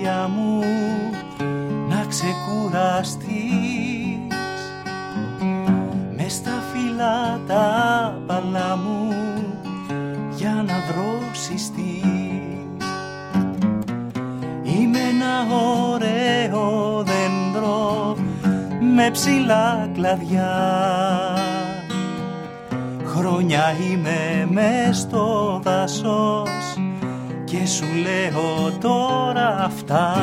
καρδιά μου να ξεκουραστείς. Μες στα φύλλα τα απαλά μου για να δροσιστείς. Είμαι ένα ωραίο δέντρο με ψηλά κλαδιά. Χρόνια είμαι μες στο δάσος και σου λέω τώρα αυτά.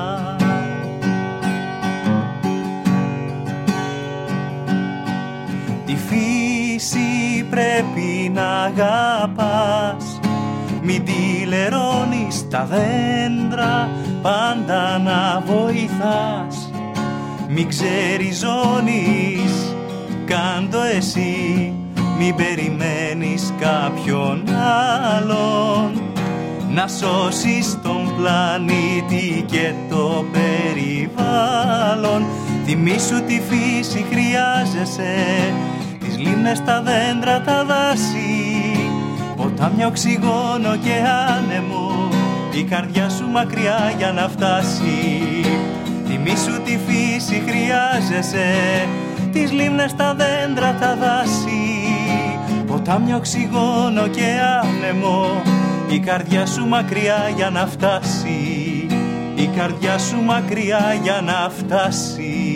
Τη φύση πρέπει να αγαπάς, μην τη λερώνεις τα δέντρα, πάντα να βοηθάς. Μην ξεριζώνεις, κάντο εσύ, μην περιμένεις κάποιον άλλον να σώσεις τον πλανήτη και το περιβάλλον. Θυμήσου τη φύση χρειάζεσαι, τις λίμνες, τα δέντρα, τα δάση, ποτάμια, οξυγόνο και άνεμο, η καρδιά σου μακριά για να φτάσει. Θυμήσου τη φύση χρειάζεσαι, τις λίμνες, τα δέντρα, τα δάση, ποτάμια, οξυγόνο και άνεμο, η καρδιά σου μακριά για να φτάσει. Η καρδιά σου μακριά για να φτάσει.